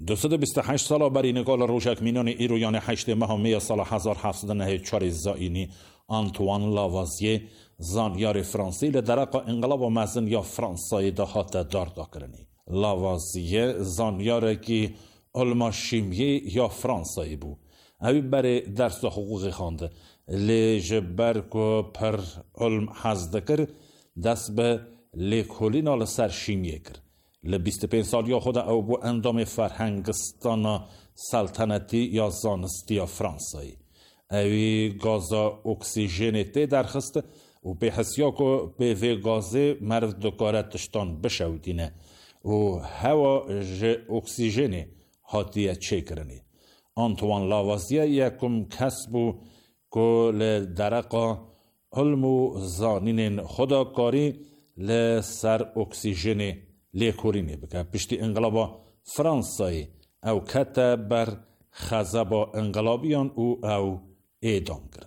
228 سال بر اینگال روژکمینان ایرویان 8 ماه می سال 1794 زائینی آنتوان لاوازیه زانیار فرانسی لدرق انقلاب و مزن یا فرانسای دهات داردا کرنی. لاوازیه زانیار که علم شیمیه یا فرانسایی بو. اوی بر درس حقوق خانده لجبر کو پر علم حزد کر دست به لیکولین آل سر شیمیه کر. ل 25 سال یا خود او بو اندام فرهنگستان سلطنتی یا زانستی یا فرانسایی. اوی گازا اکسیژنیته درخست و به حسیا که به وی گازه مرد دکارتشتان بشودینه و هوا اکسیژنی حادیه چه کرنی. آنتوان لاوازیه یکم کس بو که لدرقا علم و زانین خدا کاری لسر اکسیژنی لیکورینی بکه. پشتی انقلابا فرانسایی او کتا بر خزبا انقلابیان او اعدام کرن.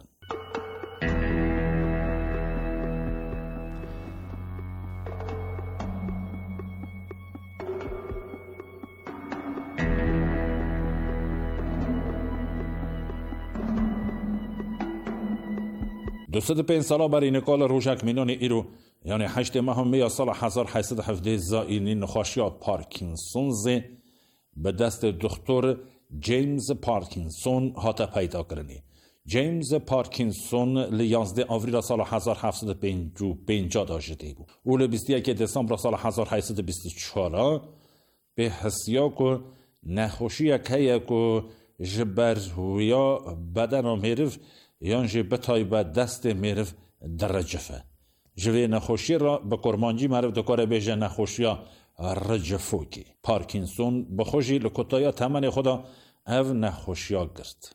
دوست 5 ساله بر اینکال روژکمینان ایرو یعنی 8 ماه می سال 1817 زائینی نخاشیا پارکینسونز به دست دکتر جیمز پارکینسون هات پیدا کرنی. جیمز پارکینسون ل 11 آوریل سال 1755 داشته بود. او ل 21 دسامبر سال 1824 به حسیا که نخوشی که جبر یا بدن میرف یعنی بتای به دست میرف درجفه. جوی نخوشی را به کرمانجی معرف دکاره بیجه نخوشی رجفوکی. پارکینسون بخوشی لکتایا تمن خدا او نخوشی گرد.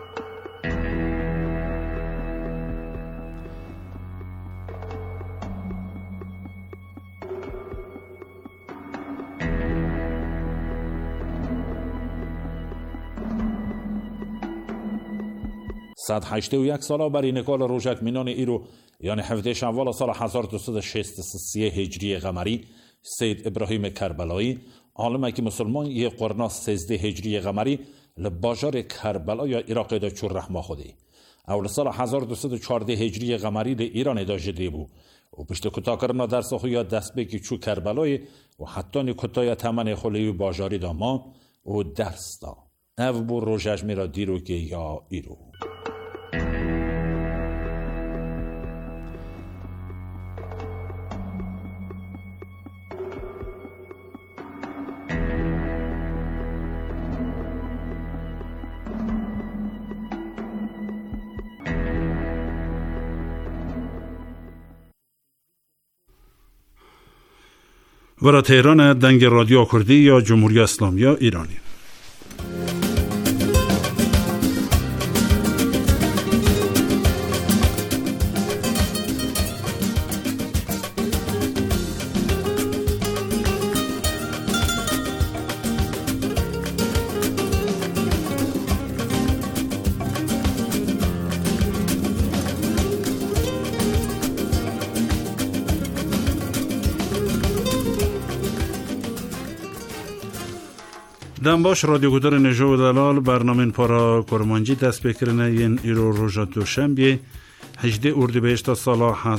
صد 81 ساله بر اینکال روژکمینان ایرو یعنی 17 شوال سال 1263 هجری قمری سید ابراهیم کربلایی عالم که مسلمان یک قرن 13 هجری قمری لباجار کربلا یا عراق دا چور رحمه خودی اول سال 1214 هجری قمری ل ایران دا جدی بو و پشت کتا کرنا در سخو یا دست بکی چو کربلایی و حتی نی کتای تمن خلی باجاری دا ما و درس دا او بو روژش میرا دیرو که یا ایرو. ورا تهران دنگ رادیو کردی یا جمهوری اسلامی ایرانی. دنباش رادیو گودار نجو و دلال برنامه پارا کرمانجی دست بکرنه ین ایرو روژا دوشنبه 18 اردیبهشت سال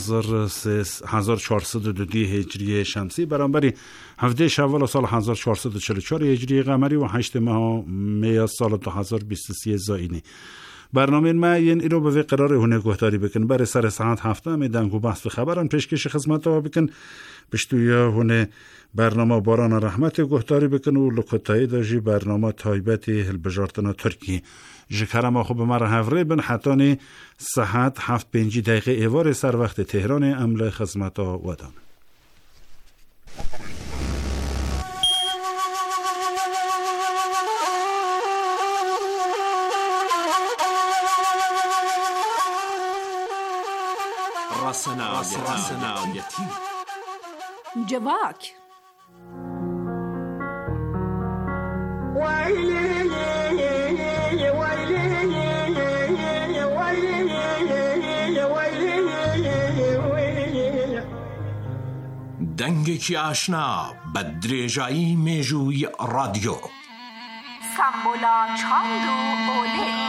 1402 هجری شمسی برانبری 17 شوال سال 1444 هجری قمری و 8 ماه می سال 2023 زائینی. برنامه ما ین ایرو به قرار هونه گفتاری بکن برای سر ساعت 7 می دنگو بحث خبران پیشکش خدمت ها بکن پشتویا هونه برنامه باران رحمت گفتاری بکن و لکتایی داشی برنامه تایبتی هلبجارتنا ترکی جکرم خوب مرا هفره بن حتانی ساعت 7:05 دقیقه ایوار سر وقت تهران عمل خدمت ها ودان. رسنایتی جواک دنگی که آشنا بدرجایی میجوی رادیو سمبولا چاند و اوله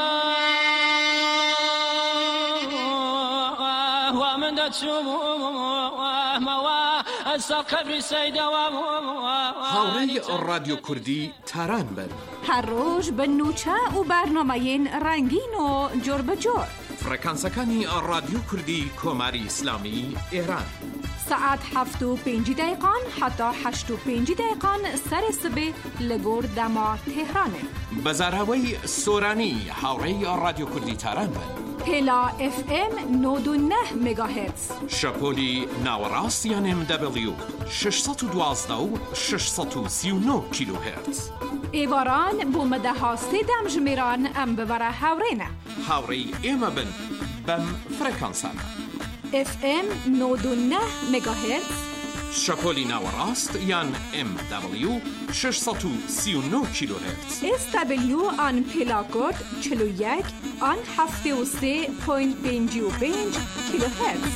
هاوری رادیو کردی تران بن هر روز به نوچه و برنامه رنگین و جور به جور فرکانسەکانی رادیو کردی کۆماری اسلامی ایران ساعت 7:05 حتی 8:05 سر سبه لگور دما تهرانه بەزاراوەی سۆرانی هاوڕێی رادیو کردی تاران بن پلا FM 99 مگاهرتز شەپۆلی ناوەڕاستیان MW 612 و 639 کیلوهرتز ایواران بومده ها سیدم جمیران ام ببره هاورینه هاوڕێی ئێمە بن بەم فرەکانسانە FM 99 مگاهرتز شەپۆلی ناوەڕاست یان MW 639 کیلوهرتز SW آن پلاکورد 41 آن 73.55 کیلوهرتز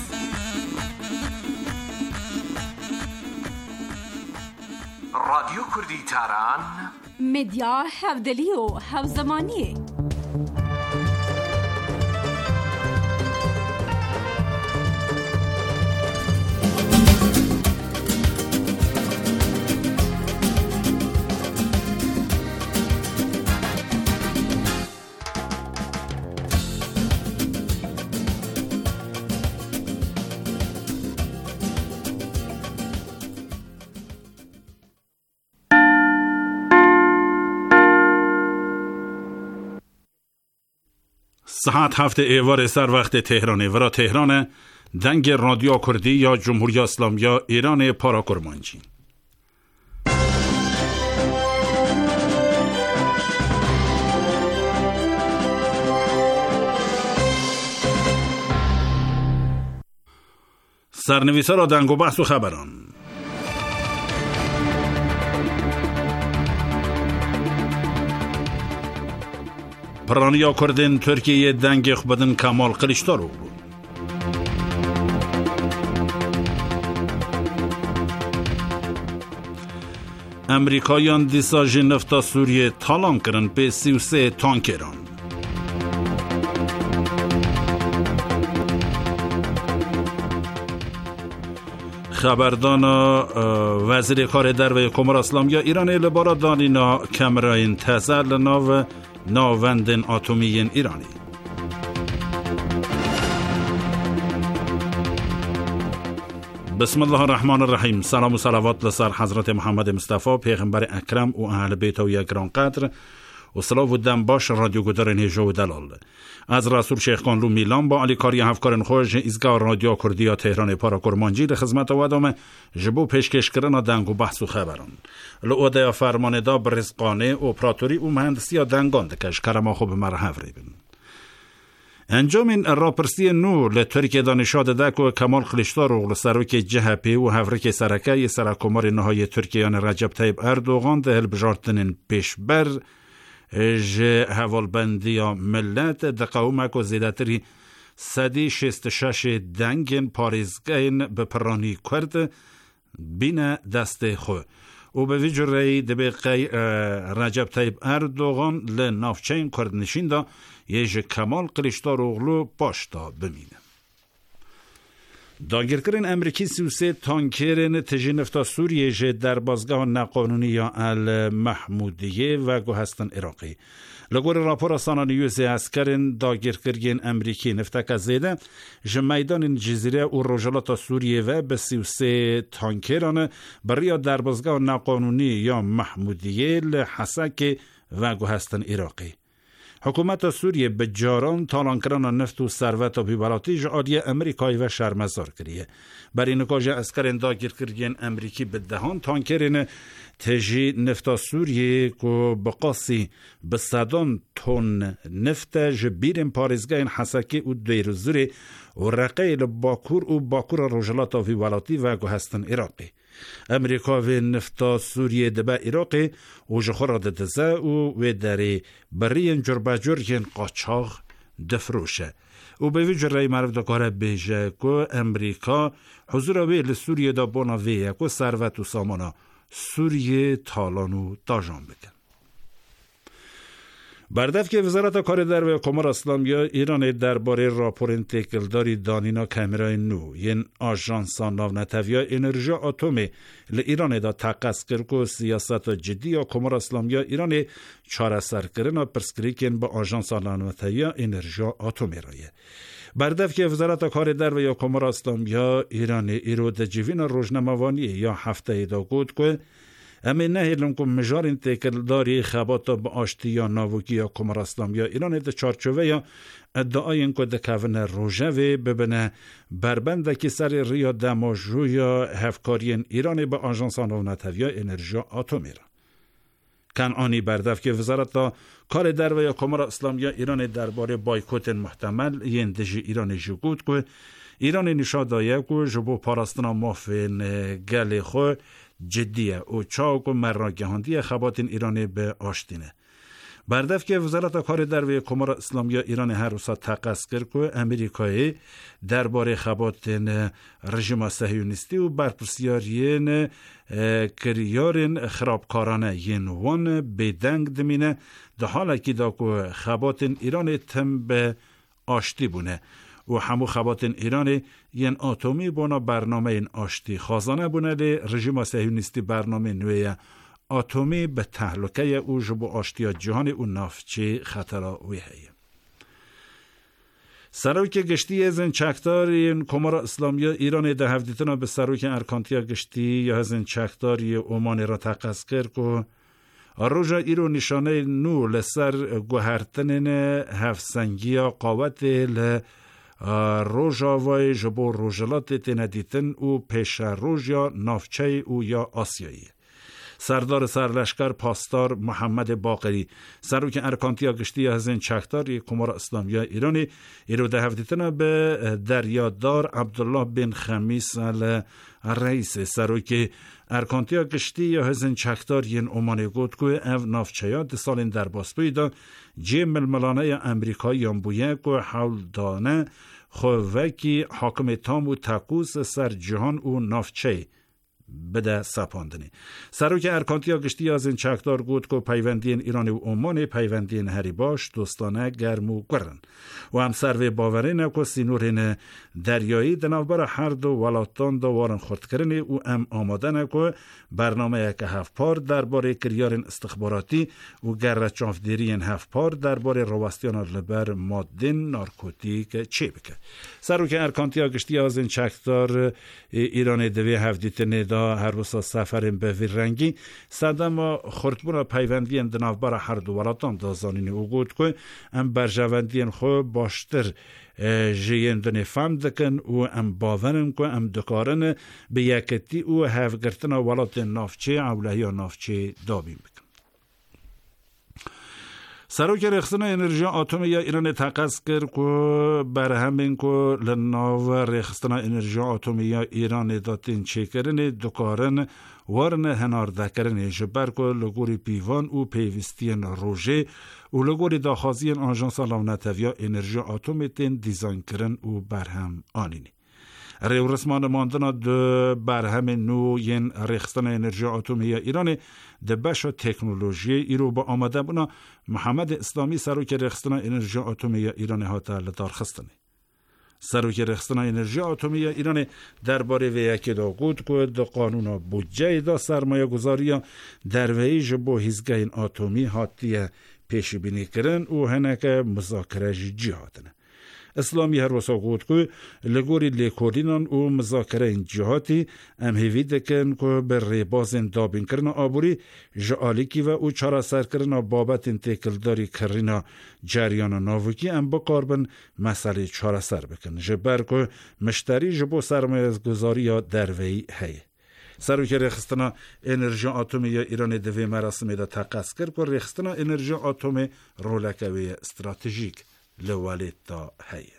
رادیو کردی تاران مدیا هفدلی و هفزمانی ساعت 7 ایوار سر وقت تهرانه و را تهران دنگ رادیو کردی یا جمهوری اسلامی ایران پاراکرمانجی سرنویسا را دنگ و بحث و خبران پرانیا کردن ترکیه دنگ خبدن کمال کلیچدارو امریکایان دیساژ نفتا سوریه تالان کرن به 33 تانکران خبردان وزیر کار در و کمر اسلامی ایران لبارا دانینا کمراین تزل ناو ناوندن اتمی ایرانی بسم الله الرحمن الرحیم. سلام و صلوات لسر حضرت محمد مصطفی پیغمبر اکرم و اهل بیت و گران قدر و صلاح و دم باش رادیو گدار نیجو و دلال از رسول شیخ قانلو میلان با علی کاری هفکارن خوش ایزگاه رادیو کردی تهران پاراکرمانجی خدمت و ادامه جبو پیشکش کردن دنگ و بحث و خبران لعوده فرمانده برزقانه اپراتوری و مهندسی دنگان دکش کرما خوب مرحف ریبن انجام این راپرسی نو لترک دانشاد دک و کمال کلیچدار و سروک جهپی و هفرک سرکه سرکمار نهای ترکیان رجب طیب اردوغان ده البجارتنین پیشبر هوالبندی ملت دقومک و زیدتری 166 دنگین پاریزگین به پرانی کرد بین دست خو و به ویجوری دبیقی رجب طیب اردوغان لنافچین کرد نشین دا یه کمال کلیچدار اوغلو پاشتا بمینه داگیرکرین امریکی 33 تانکرین تجی نفتا سوریه جه در بازگاه نقانونی یا المحمودیه و گوهستان عراقی لگور راپور سانانیوز اسکرین داگیرکرین امریکی نفتک زیده جه میدان جزیره و روجلات سوریه و به 33 تانکران برای در بازگاه نقانونی یا محمودیه لحسک و گوهستان عراقی حکومت سوریه به جاران تالان کردن نفت و ثروت و بی‌بلاتی جعالی امریکایی و شرمزار کریه برای نکاج اسکرین داگیر کردن امریکی به دهان تانکرین تجی نفت سوریه که بقاسی به 100 تن نفت جبیرن پارزگاه حسکی و دیروزوری و رقیل باکور و باکور روجلات و بی‌بلاتی و گوهستان عراقی امریکا و نفتا سوریه دبا عراقی و جخورا ددزه و داری برین جربجور قاچاق دفروشه و به ویجرهای معرف دکاره بیجه که امریکا حضور وی لسوریه دا بونا ویه که ثروت و سامانا سوریه تالانو داجان بکن بردف که وزارت کار در و کمر اسلامی ایران درباره راپور تکلداری دانینا کامرای نو ین آژانس ناونتویا انرژی اتمی ل ایران دا تقص کرد سیاست جدی یا کمر اسلامی ایران چاره سر کردن پرسکریکن با آژانس ناونتویا انرژی اتمی رایه. بردف که وزارت کار در و کمر اسلامی ایران ایرو د جوین روزنامه‌وانی یا هفته دا گفت که اما نه لنکم مجار تکلداری خبات با آشتی یا ناوکی یا کمر اسلامی ایران ده چارچوه یا ادعای این که ده کون روژوه ببینه بربنده که سر ریا دماجو یا هفکاری ایران با آژانس ناونتویا انرژی اتمی را. کنعانی بردف که وزارت کار در و کمر اسلامی ایران درباره بایکوت محتمل یندجی ایران جگود که ایران نشان داده که جبو پاراستنا مافین گل خو جدیه و چاک و مراگهاندی خبات ایران به آشتینه. بردف که وزارت کار در و کمر اسلامی ایران هر روزا تقص کرد که امریکایی درباره خبات رژیم صهیونیستی و برپرسیارین کریارین خرابکارانه ینوان بدنگ دمینه ده حالا که دا که خبات ایران تم به آشتی بونه و همو خبات ایران ین اتمی بنا برنامه این آشتی خازانه بونه لی رژیم صهیونیستی برنامه نوی اتمی به تهلکه او جبو آشتی جهان او نافچه خطر ویهیه. سروک گشتی ازن چکتاری کمر اسلامی ایران ده هفدیتنا به سروک ارکانتیا گشتی یا ازن چکتاری اومان را تقص کرد که روژا ایرو نشانه نو لسر گوهرتنین هفسنگی قوت روژا وای جبو روژلات تندیتن او پیش روژا نافچه او یا آسیایی. سردار سرلشکر پاسدار محمد باقری سروک ارکانتیا گشتی هزین چکتار کمر اسلامی ایرانی ایرو ده هفدیتنا به دریادار عبدالله بن خمیس رئیس سروک ارکانتیا گشتی یا هزین چکتار ین اومانه گود که او نافچهات سالین در باسپوی دا جیم ململانه امریکایی یانبویه که حول دانه خووکی حاکم تام و تاکوس سر جهان و نافچه بده سپاندنی. سروک ارکانتیا گشتی از این چکدار گود که پیوندین ایران و عمان پیوندین هری باش دوستانه گرم و گرن و هم سروی باورینه که سینورین دریایی دنابر هر دو ولاتان دو وارن خورد کرنی و هم آمادنه که برنامه که هفپار درباره کریارین استخباراتی و گرچافدیرین هفپار درباره روستیان لبر مادین نارکوتیک چی بکه. سروک ارکانتیا گشتی از این چکدار ایران دوی هفدیتنه هر روز سفرین به ویرنگی صدام خردبون پیوندی اندنافبار هر دو ولاتان دازانین او گود که ام برجواندین خو باشتر جیندن فهم دکن و ام باورن که ام دکارن به یکتی او هفگرتن ولات نافچه اولهی نافچه دابیم بکن. سروک رخصنا انرژی اتمی یا ایران تقص کرد که بر همین که لناو رخصنا انرژی اتمی یا ایران داتین چکرن دکارن وارن هنار دکرن جبر که لگوری پیوان و پیوستین روژه و لگوری داخازین آژانس ناونتویا انرژی اتمی تین دیزاین کرن و برهم آنینی. ریو رسمان ماندنا ده برهم نو ین رخصنا انرژی اتمی ایران ده بشا تکنولوژی ایرو با آمده بنا محمد اسلامی سروک رخصنا انرژی اتمی ایران هاتا لدار خستنه. سروک رخصنا انرژی اتمی ایران درباره ویکی دا گود که ده قانون بودجه دا سرمایه گذاری در ویج با هیزگاه این اتمی هاتیه پیشی بینی کرن و هنکه مذاکره جهاتنه. اسلامی هر وسا گود که لگوری لیکولینان و مذاکره این جهاتی ام هیوی دکن که بر ریبازن دابین کرن آبوری جعالیکی و او چارا سر کرن بابت انتکلداری کرن جریان ناوکی ام با کاربن مسئله چارا سر بکن جبر که مشتری جبو سرمایه گذاری یا دروی هی. سروک رخصتنا انرژی اتمی یا ایران دوی مراسمی دا تقص کرد که رخصتنا انرژی اتمی رولکوی استراتژیک لوالد تا هیه.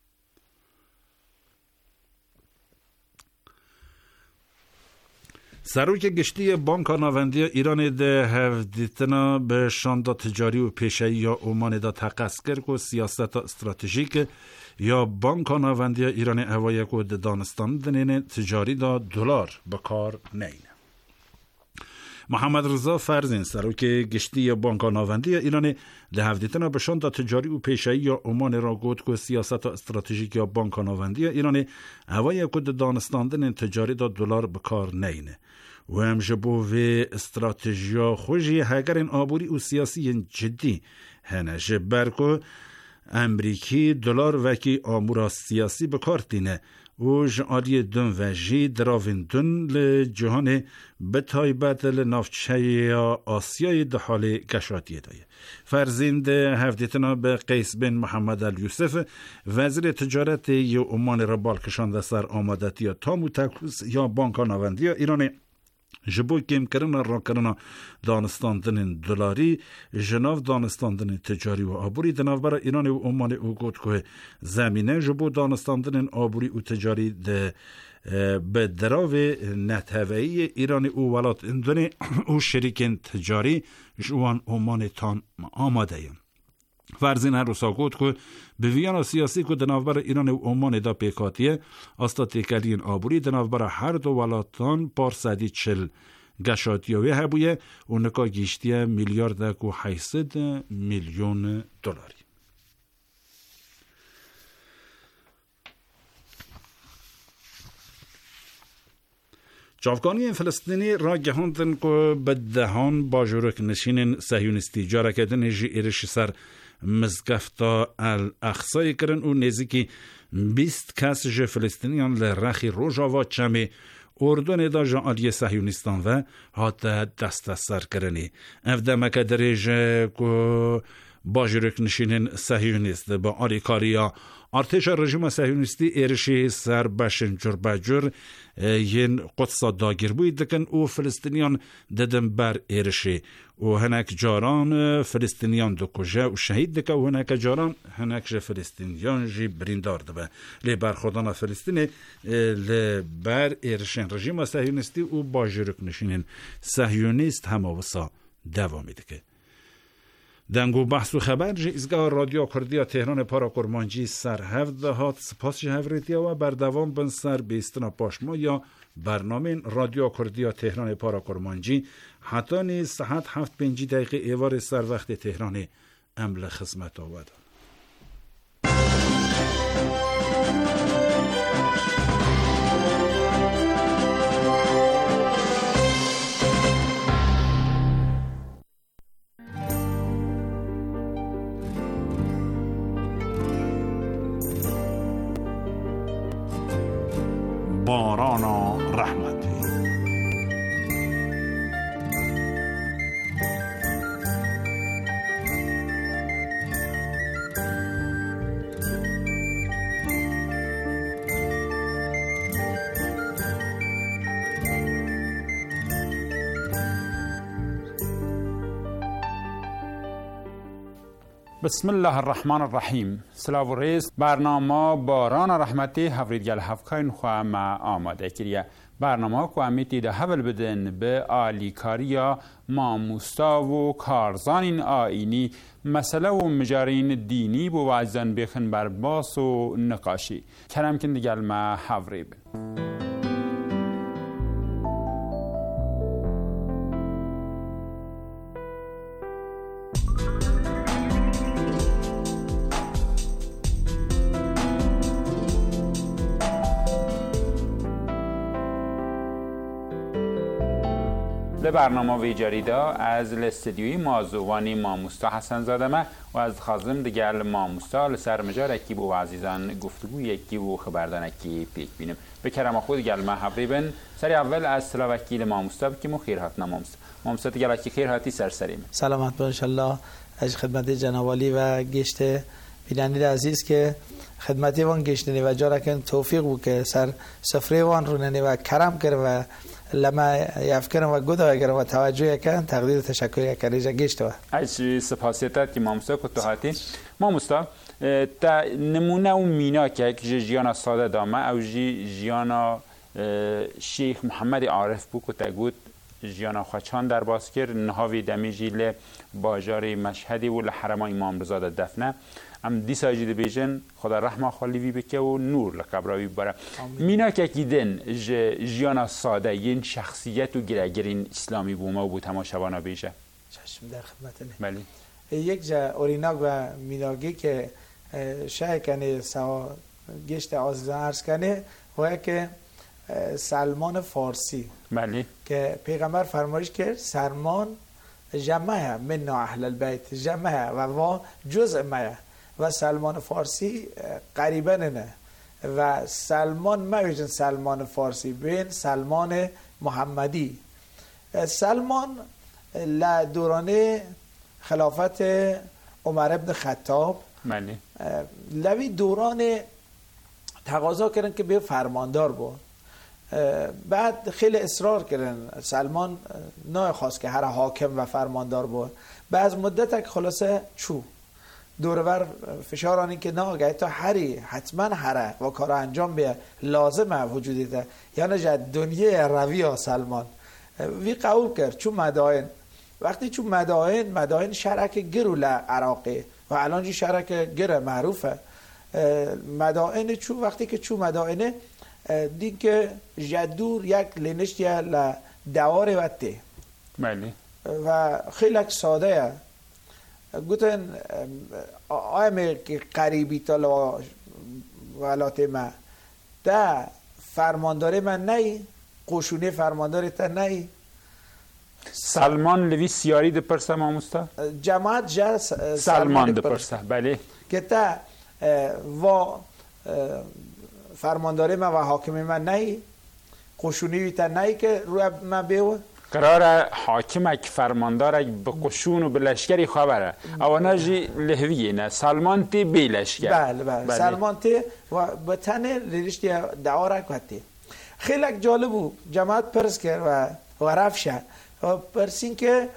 سروک گشتی بانک ناوندی ایران ده هفدیتنا به شاندا تجاری و پیشه‌ای یا عمان دا تقص کرد که سیاست استراتژیک یا بانک ناوندی ایران هوایی که ده دانستان دنین تجاری دا دلار بکار نینه. محمد رضا فرزین سروک گشتی بانک ناوندی ایران لحفدیتنا بشان دا تجاری و پیشایی یا عمان را گود که سیاست استراتژیک یا بانک ناوندی ایران هوای کد دانستاندن تجاری دا دلار بکار نینه و هم جبو و استراتژیا خوشی هگرین آبوری و سیاسی جدی هنه جبر که امریکی دلار وکی آمورا سیاسی بکار دینه و جعالی دن و جی دراوین دن لجهان بتایبت لنافچه آسیای ده حال گشاتیه دایه. فرزین ده هفدیتنا به قیس بن محمد الیوسف وزیر تجارت یا عمان را بالکشانده سر آمادتی تامو تکوز یا بانک ناوندی ایران جبو کم کردن را کردن دانستاندن دلاری جناف دانستاندن تجاری و آبوری دناف برای ایران و عمان او گفت که زمینه جبو دانستاندن آبوری و تجاری به دراو نتوهی ایران او ولات اندونه او شریکن تجاری جوان عمان تان آماده یم. فرزین هر روسا گفت که به ویانا سیاسی که دنافبر ایران و عمان دا پیکاتیه استا تکلین آبوری دنافبر هر دو ولاتان پارصدی چل گشاتیوی هبویه و نکا گیشتیه میلیارد و 800 میلیون دلاری. جافگانی فلسطینی را گهاندن که به دهان باجورک نشین صهیونیستی جاره کردن جی ایرش سر مزگفتا الاقصای کرن و نزدیکی 20 کس جه فلسطینیان لرخی روژاوا چمی اردن دا جعالی صهیونیستان و هات دست سر کرنی افدمک دریجه که باجورک نشین صهیونیست با آریکاریا ارتش رژیم صهیونیستی ایرشی سر بشن جربجر ین قدس داگیر بوی دکن او فلسطینیان ددن بر ایرشی و هنک جاران فلسطینیان دو کجه و شهید دکه و هنک جاران هنک جه فلسطینیان جی بریندار دبه لی برخوردان فلسطینی لی بر ایرشین رژیم صهیونیستی و باجورک نشین صهیونیست هماوسا دوامی دکه. دنگو بحث و خبر جی ازگاه رادیو کردیا تهران پارا کرمانجی سر 17 هات سپاس جی هفریتیا و بردوام بن سر بیستنا پاشما یا برنامه رادیو کردیا تهران پارا کرمانجی حتی نیز ساعت 7:05 ایوار سر وقت تهران عمل خدمت آورد. باران رحمتی بسم الله الرحمن الرحیم. سلاو ریز برنامه باران رحمتی هفریدگل هفکاین خواه ما آماده کریه. برنامه که امیتی ده حول بدن به آلیکاریا ماموستا و کارزانین آینی مسئله و مجارین دینی بو وعزن بخن بر باس و نقاشی کرم کن دیگل ما حوری بن. برنامه وی جریدا از الاستدیوی مازوانی ماموستا حسن زادمه و از خازم دگل ماموستا لسر مجار اکی بو عزیزان گفتگو یکی و خبردان اکی پیک بینیم. بکرم خود گل ما حبری بن سری اول از سلا وکیل ماموستا بکیم خیر هاتنا ماموستا دگل اکی خیر هاتی سر سریم سلامت با انشالله از خدمت جنوالی و گشت بینندید عزیز که خدمتی وان گشتنی و جارا کن توفیق بود که سر سفره وان روننی و کرم کرد و لما یافکرم و گودا اگر و توجه کردن تقدیر تشکر کریجا گشت و از سپاسیت که ماموستا کتو هاتی ماموستا تا نمونه و مینا که جیانا ساده دامه او جیانا شیخ محمد عارف بو کتا گود جیانا خوچان در باز کرد نهاوی دمیجی ل باجار مشهدی و لحرم امام رضا دفنه ام دیسا جدی بیجن خدا رحمه خالی بکه و نور لقبراوی بره مینا که کیدن جیانا ساده این شخصیت و گرگرین اسلامی بومه و بو تماشاوانا بیجه چشم در خدمتنه. بله یک جا اوریناک و میناگی که شای کنه سوا گشت عزیزان عرض کنه و که سلمان فارسی بله که پیغمبر فرمایش کرد سلمان جمعه من اهل البیت جمعه و جزء مه و سلمان فارسی قریبا نه و سلمان ما سلمان فارسی بین سلمان محمدی سلمان دوران خلافت عمر ابن خطاب بله لوی دوران تقاضا کردن که به فرماندار بود بعد خیلی اصرار کردن سلمان نه خواست که هر حاکم و فرماندار بود بعد از مدت خلاصه چو دورور فشار آنی که نه اگه تا هری حتما هره و کار انجام بیه لازمه وجودی ده یعنی جد دنیا روی سلمان وی قبول کرد چون مدائن وقتی چون مدائن شرک گرول عراقی و الان جی شرک گر معروفه مدائن چون وقتی که چون مدائنه دید که جدور یک لنشتی لدوار وقتی بله و خیلی ساده گوتن آیمه که قریبی تا ولات ما تا فرمانداره من نی قشونه فرمانداره تا نی سلمان لوی سیاری ده پرسه ماموستا جماعت جا سلمان ده پرسه بله که تا و فرمانداره من و حاکم من نی قشونی تا نی که روی من بیوه قرار حاکمک فرماندارک به قشون و به لشکری خبره اوانا جی لحویه نه سلمان تی بی لشکر بله سلمان تی و به تنه رشتی دعارک وقتی خیلی جالب بود جماعت پرس کرد و رفشه و پرسین که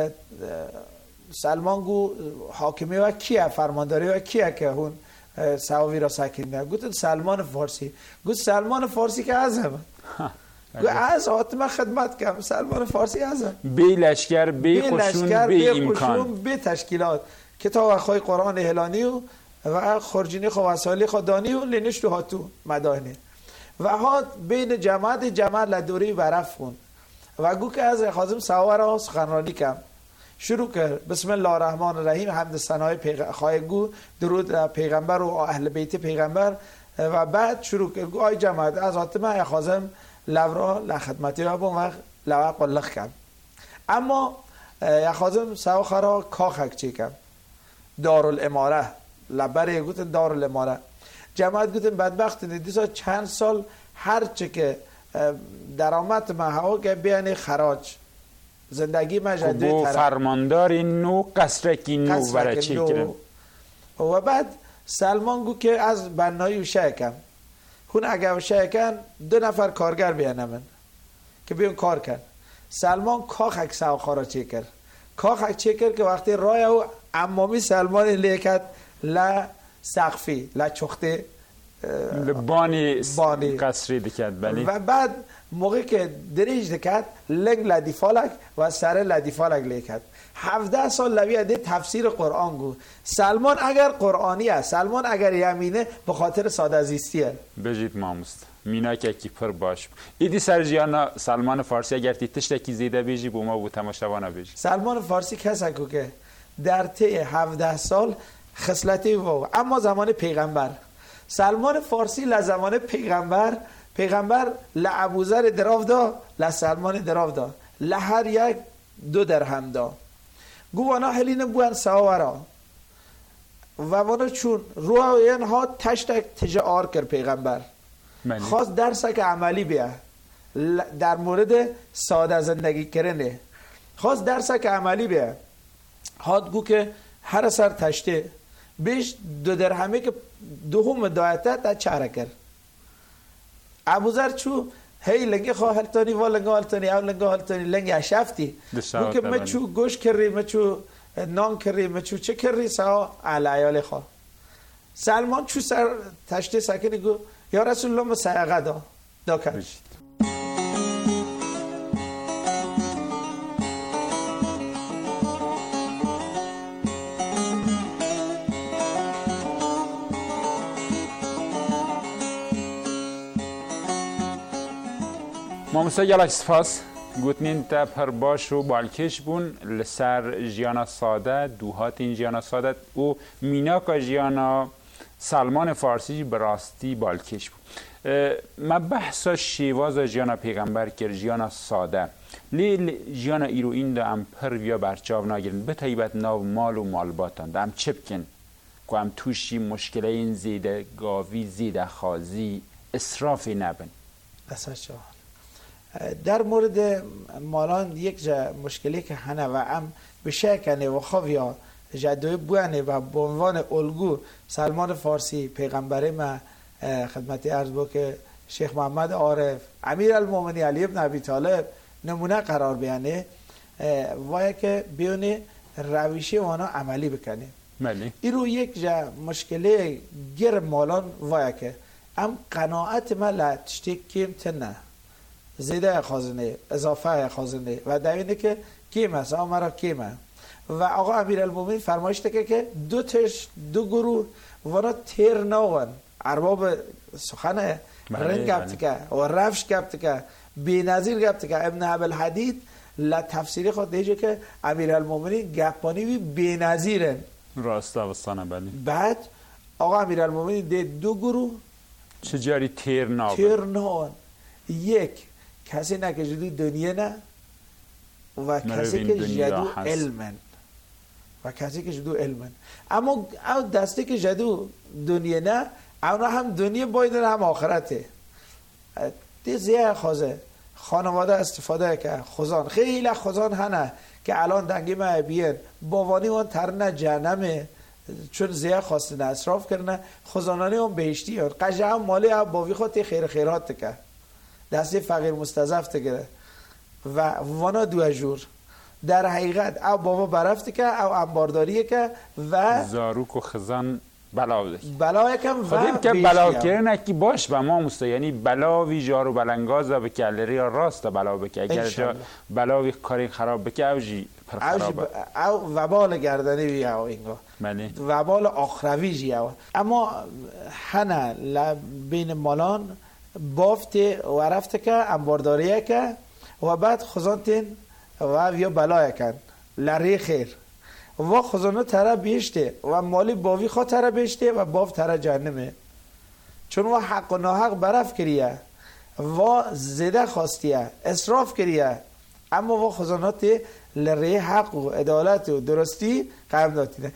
سلمان گو حاکمی و کیه فرمانداری و کیه که اون سواوی را سکنده گوتن سلمان فارسی گوت سلمان فارسی که ازم از آتما خدمت کم سلمان فارسی ازم بی لشکر بی قشون بی امکان بی تشکیلات کتاب اخوای قرآن هلانی و خرجینی خو وسالی خو دانی و لینش تو هاتو مدائنه و ها بین جماعت لدوری برف خون و گو که از خازم سوار سخنرانی کم شروع کرد بسم الله الرحمن الرحیم حمد ثنای خواهی گو درود پیغمبر و اهل بیت پیغمبر و بعد شروع کرد گو آی جماعت از آتما خازم لورا لخدمتی و بون وقت لوه قلق کم اما یخوازم سوا خرا کاخک چی کم دارالاماره لبره گوتن دارالاماره جماعت گوتن بدبخت دیسا چند سال هرچه که درآمد ما هوا که بیانی خراج زندگی ما جدوی طرف فرماندار نو قصرکی نو برای چی کرن و بعد سلمان گو که از بنایی و شکم خون اگه و شکن 2 نفر کارگر بیانمن که بیان کار کن سلمان کاخک سوا خارا چی کرد کاخک چی کرد که وقتی رای و امامی سلمان لیکت سقفی چخته بانی قصری دکت بلی و بعد موقع که دریج دکت لنگ لدیفالک و سر لدیفالک لیکت 17 سال لوی ده تفسیر قرآن گو سلمان اگر قرآنی است سلمان اگر یمینه به خاطر ساده زیستیه بجید ماموست مینا که کی پر باش ایدی سرجیانا سلمان فارسی اگر تی تشتکی زیده بیجی بو ما بو تماشاوانا بیجی سلمان فارسی کسی که در طی 17 سال خصلتی و اما زمان پیغمبر سلمان فارسی لزمان پیغمبر لابوذر دراو دا لسلمان دراو دا لهر یک 2 درهم دا گوانا هلین بوان ساورا و وانا چون روی ها تشتک تجار کر پیغمبر خواست درسک عملی بیا در مورد ساده زندگی کرنه خواست درسک عملی بیا هاد گو که هر سر تشته بیش 2 درهمه که دوم دایته تا چاره کرد ابوذر چو هی لنگه خواه هلتانی و لنگه هلتانی او لنگه هلتانی لنگه اشفتی گو که مچو گوش کری مچو نان کری مچو چه کری سا علیال خواه سلمان چو سر تشته سکنی گو یا رسول الله مسیقه دا کرد مامۆستا گەڵک سپاس گوتنین تا پر باش و بالکش بون لسر ژیانا ساده دوهاتین ژیانا ساده و میناکا ژیانا سلمان فارسی براستی بالکش بود. ما بحثا شیواز ژیانا پیغمبر کرد ژیانا ساده لیل ژیانا ایرو این دا ام پر ویا برچاو ناگیرن به طیبت ناو مال و مالباتان دا ام چپکن که ام توشی مشکله این زیده گاوی زیده خازی اصرافی نبن. اصلا در مورد مالان یک مشکلی که هنه و ام بشکنه و خواه جدوی بوانه و به عنوان الگو سلمان فارسی پیغمبر ما خدمتی عرض بو که شیخ محمد عارف امیر المومنی علی ابن ابی طالب نمونه قرار بیانه وای که بیونه رویشی وانا عملی بکنه. بله این رو یک مشکلی گر مالان وای که ام قناعت ما لتشتی کم تنه زیده خازنه اضافه خازنه و دوینه که کم است مرا کمه و آقا امیرالمومنین فرمایش تکه که دو گروه وانا تیر نوان ارباب سخنه رنگ گفت که و رفش گفت که بی نظیر گفت که ابن عبدالحدید لتفسیری خود دیجه که امیرالمومنین گپانی بی بی نظیرن راسته وستانه. بله بعد آقا امیرالمومنین دید دو گروه چجوری تیر نوان یک کسی نه که جدو دنیا نه و کسی که جدو علمن و کسی که جدو علمن اما او دسته که جدو دنیا نه اونا هم دنیا بایدن هم آخرته دی زیه خوازه خانواده استفاده که خوزان خیلی خوزان هنه که الان دنگی ما بیان باوانی وان ترنه جهنمه چون زیه خواسته نه اصراف کرنه خوزانانی هم بهشتی هن قجه هم مالی هم باوی خود خیرات تکه دستی فقیر مستضعف تگره و وانا دو جور در حقیقت او بابا برفته که او انبارداریه که و زاروک و خزان بلا یکم و خودیم که بلا کرنه کی باش به ما مسته یعنی بلا وی جارو بلنگازه بکه لری راست بلا بکه اگر بلا وی کاری خراب بکه اوجی پر خرابه او وبال گردنی وی او اینگا بله وبال آخروی جی او اما هنه بین مالان بافت و رفته که انبارداریه که و بعد خزانتین و یا بلایه کن لری خیر و خزانه تره بیشته و مالی باوی خواه تره بیشته و باف تره جهنمه چون و حق و ناحق برف کریه و زده خواستیه اصراف کریه اما و خزانات لری حق و عدالت و درستی قیم داتیده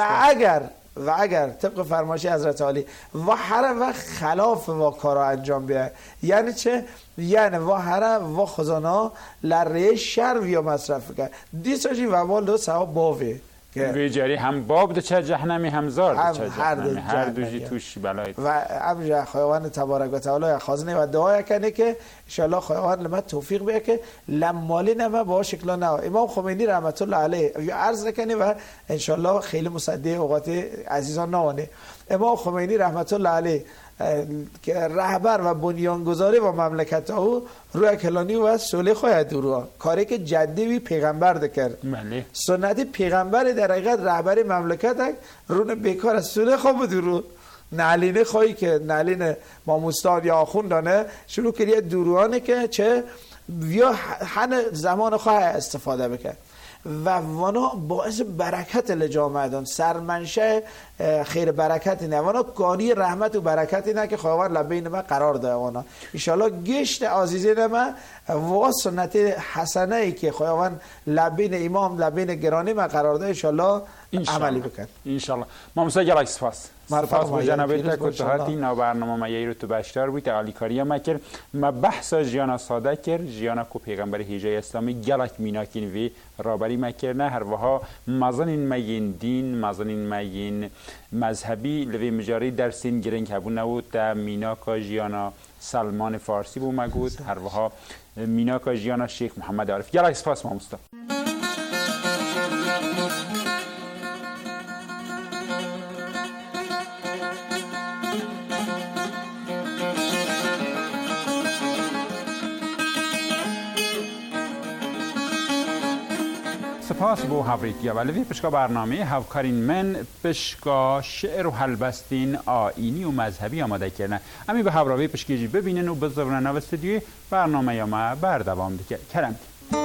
و اگر طبق فرمایش حضرت علی و هر و خلاف و کارا انجام بیه یعنی چه؟ یعنی و هر و خزانا لره شر یا مصرف کرد دیساجی و بال دو سوا باوه وی جاری هم باب ده چه جهنمی هم زار ده چه جهنمی هر دو جی توش بلایت و امجا خیوان تبارک و تعالی خازنه و دعای کنه که انشاءالله خیوان لما توفیق بیه که لمالی نمه با شکلا نه امام خمینی رحمت الله علیه عرض کنه و انشاءالله خیلی مصدق اوقات عزیزان نوانه امام خمینی رحمت الله علیه که رهبر و بنیانگذاری و مملکت او روی کلانی و صلح خواهد درو کاری که جدی وی پیغمبر دکر سنت پیغمبر در حقیقت رهبر مملکت رون بیکار صلح خواه درو نعلینه خواهی که نعلین ماموستان یا آخوندانه شروع کریه دروانه که چه یا هن زمان خواه استفاده بکن و وانا باعث برکت لجامعه دان سرمنشه خیر برکت نه وانا کاری رحمت و برکت نه که خواهر لبین ما قرار ده وانا انشالله گشت عزیزین ما و سنت حسنه ای که خواهر لبین امام لبین گرانی ما قرار ده انشالله عملی بکن انشالله ما مساجر سپاس سپاس با جناب کتهاتی نو برنامه ما یه رو تو بشتر بود علی کاری ما کرد ما بحث ژیانا ساده کرد ژیانا کو پیغمبر هجای اسلامی گلک میناکین وی رابری ما کرد نه هر وها مزنین ماین دین مزنین ماین مذهبی لوی مجاری در سین گرنگ هبون نبود تا میناکا ژیانا سلمان فارسی بو مگود هر وها میناکا ژیانا شیخ محمد عارف گلک سپاس ما مصطفی سپاس بو هاوریتیا ولی پشکا برنامه هاوکارین من پشکا شعر و هلبستین آینی و مذهبی آماده کردن امی به هاوراوی پشکیجی ببینن و بذارن و استودیوی برنامه یا ما بردوام دیگر کرم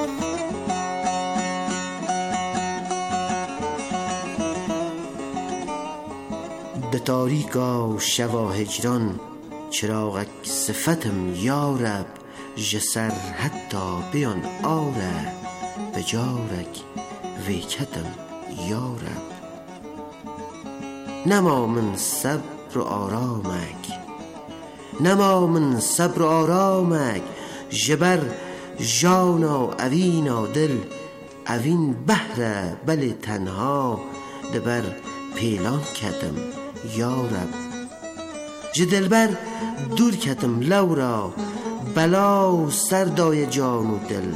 به تاریکا شوا هجران چراغک صفتم یارب جسر حتی بیان آره بجارک ویکتم یارب نما من صبر و آرامک نما من صبر و آرامک جبر جانا اوینا دل اوین بهره بل تنها دبر پیلان کتم یارب جدلبر دور کتم لورا بلا سردای جان و دل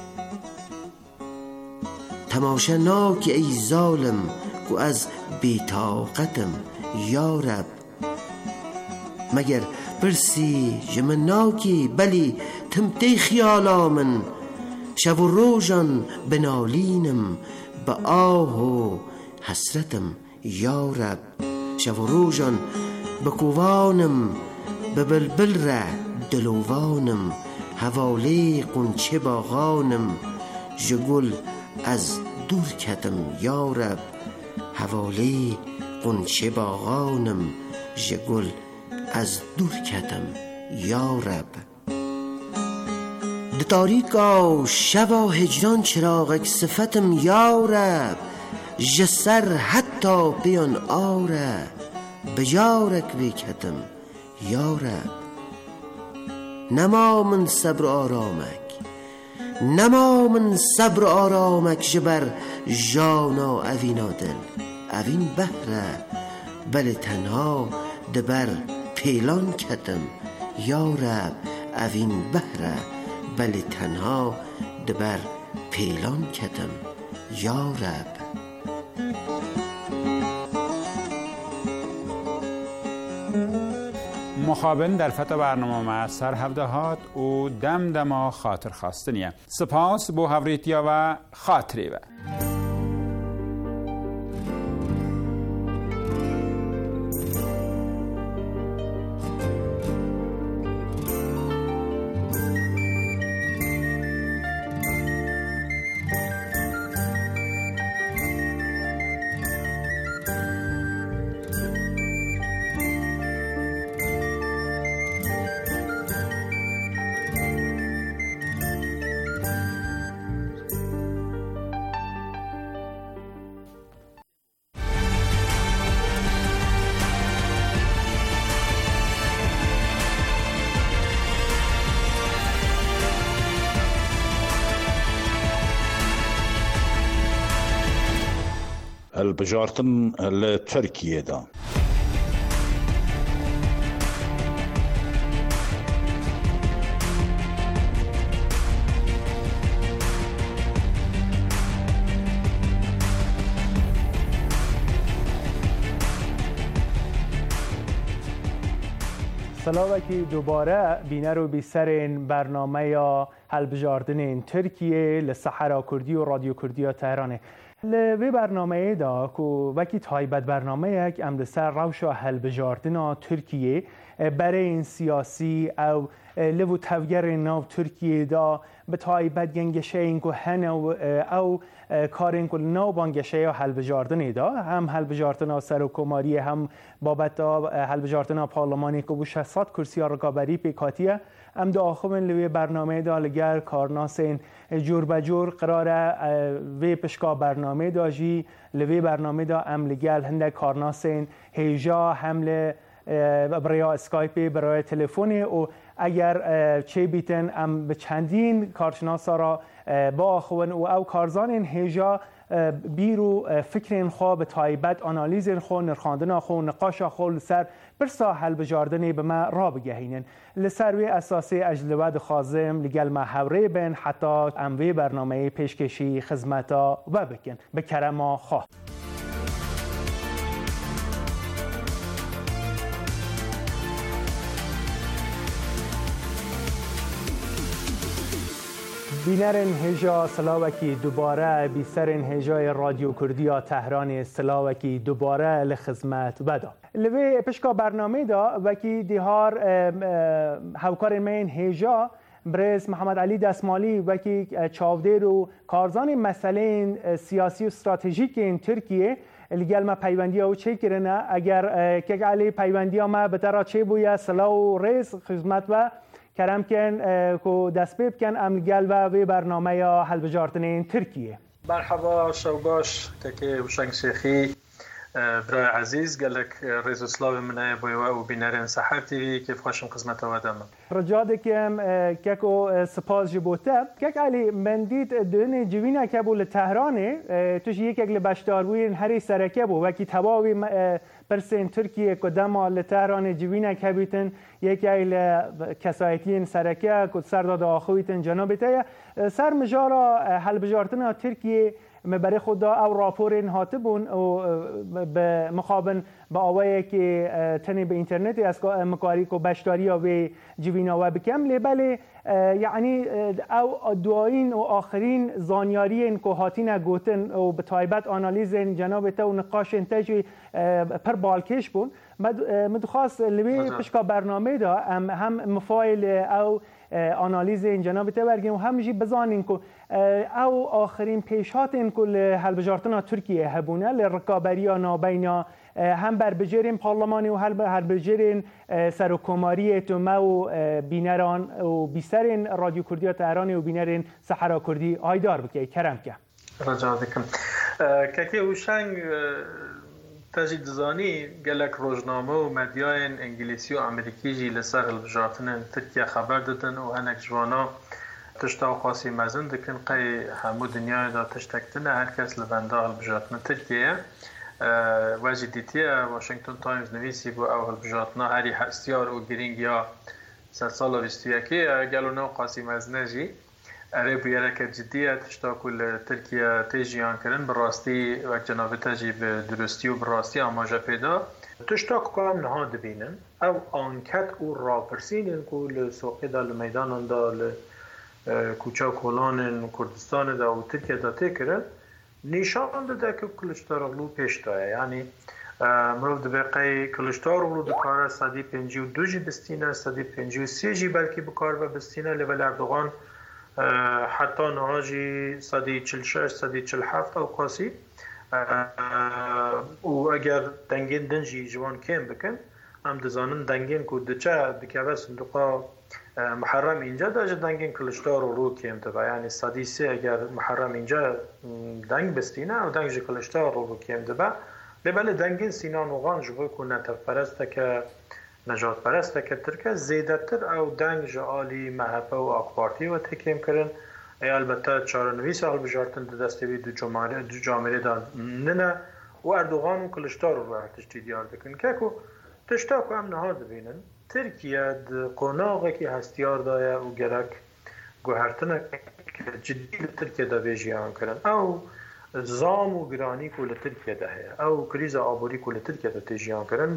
تماشا ناک ای ظالم گو از بیتاقتم یارب مگر برسی جمن ناکی بلی تمتی خیالا من شب و روزان بنالینم با آه و حسرتم یارب شب و روزان بکوانم به بلبل ره دلوانم حوالی قنچه باغانم جگل از دور کتم یارب حوالی قنچه باغانم جگل از دور کتم یارب د تاریکا شبا هجران چراغک صفتم یارب جسر حتی بیان آره بجارک ویکتم یارب نما من صبر آرامک نما من صبر آرامک جبر جانا اوینا دل اوین بهره بل تنها دبر پیلان کتم یارب اوین بهره بل تنها دبر پیلان کتم یارب مخابن در فتا برنامه ما سر هفته هات و دمدما خاطر خواستنیه سپاس بو هاوریتیا و خاطری و البجارتن لتركيا دا سلاوکی دوباره بینه رو بی سرین برنامه یا هلبجاردن ترکیه لسحرا کردی و رادیو کردی تهرانه لوی برنامه دا که وکی تایبت برنامه یک امد سر روشا هلبجاردن ترکیه برای این سیاسی او لو توگر ناو ترکیه دا به تایبت گنگشه این که هنه او کار این که ناو بانگشه یا هلبجاردن دا هم هلبجاردن سرکماری هم بابت هلبجاردن پارلمانی که بو 600 کرسی رقابری پیکاتیه ام دا آخوبن لوی برنامه دا لگر کارناسین جور بجور قراره وی پشکا برنامه دا جی لوی برنامه دا ام لگل هنده کارناسین هیجا حمله برای اسکایپی برای تلفنی و اگر چه بیتن ام به چندین کارشناسا را با آخوان و او کارزان هیجا بیرو فکر خو به تایبت آنالیز خو نرخاندن خو نقاش خو لسر برسا هلبجاردن به ما را بگهینن لسر وی اساسی اجلود خازم لگل ما حوره بین حتی اموی برنامه پیشکشی خدمتا و بکن به کرما خواه بینرین هجا سلاوکی دوباره بیسرین هجای رادیو کردیا تهران سلاوکی دوباره لخدمت بدا لوی پشکا برنامه دا وکی دیهار هاوکار مین هجا برز محمد علی دسمالی وکی چاودیر و کارزان مسئله سیاسی و استراتژیک این ترکیه لیگل ما پیوندی او چه کرنه اگر که علی پیوندی ما بترا چه بویا سلاو ریس خدمت و کرم کن کو دست بیب کن امگل و به برنامه یا حل بجارتن ترکیه. مرحبا شوباش که وشنگ شیخی برای عزیز گلک ریز اسلاو منای بایوا و بینرین صحتی که خوشم خدمت آدم. رجاده که کو سپاس جبوته که علی من دید دن جوینا که بول تهرانه توش یک بشتاروین هری سرکه بو و کی تباوی پرسین ترکیه کدام ال تهران جوینا که بیتن یک ایل کسایتین سرکه کو سرداد آخویتن جنابته سر مجارا حل بجارتن ترکیه مبرای خدا او راپورین هاتبون و به مخابن با آوایی که تنی به اینترنتی از مکاری که بشتاری و جوینا و بکم لیبله یعنی او دوائین و آخرین زانیارین که هاتین گوتن و به تایبت آنالیزین جنابته و نقاشین تجوی پر بالکش بون مدخواست لبی پشکا برنامه دا هم مفایل او آنالیز این جنابته برگیم و همجی بزانین که او آخرین پیشات این کل حل بجارتنا ترکیه هبونه لرکابریا نابینا هم بر بجرین پارلمانی و هر بجرین سرکماری تومه و بینران و بیسرین رادیو کردی تهرانی و بینرین صحرا کردی آیدار بکی کرم که رجا دکم که اوشنگ تجید زانی گلک روزنامه و مدیاین انگلیسی و امریکی جی لسر البجارتن ترکیه خبر دادن و هنک جوانا تشتا و خاصی مزن دکن قی همو دنیای دا تشتکتن هر کس لبنده البجارتن ترکیه واجی دیتیه واشنگتن تایمز نویسی بو او البجارتنا هری هستیار و گرینگ یا سال ویستویکی گلو نو خاصی مزنه جی اره بیاره که جدیه تشتا کل ترکیه تیجیان کرن براستی و جناب تجی به درستی و براستی آماجه پیدا تشتا که هم نها دبینن او آنکت او راپرسینن کل سوقی دا لمیدان دا کوچا کولان کردستان دا و ترکیه دا تکرن نشان داده که کلشتارغلو پیش دایه یعنی مروف دبقی کلشتارغلو دکاره 152 جی بستینه 153 جی بلکه بکار و بستینه لیول اردوغان حتی نهاجی 146 147 او قاسی و اگر دنگین دنجی جوان کم بکن هم دزانن دنگین که دچه دکه صندوقا محرم اینجا داجه دنگین کلشتار رو کم دبا یعنی 103 اگر محرم اینجا دنگ بستینه و دنگ کلشتار رو کم دبا لیبل دنگین سینان اوغان جبوی که نتف پرسته که نجات پرسته که ترکه زیده تر او دنگ جعالی محبه و آقپارتی و تکیم کرن ای البته چارنوی سال بجارتن دستوی دو جامعه دان ننه و اردوغان و کلشتار رو ارتشتی دیار دکن که تشتا که هم نها دبینن ترکیه قناغه که هستیار دایه و گرک گوهرتنه که جدی ترکیه دا بیجیان کرن او زام و گرانی که لترکیه ده هیا او کریز آبوری که لترکیه دا تیجیان کرن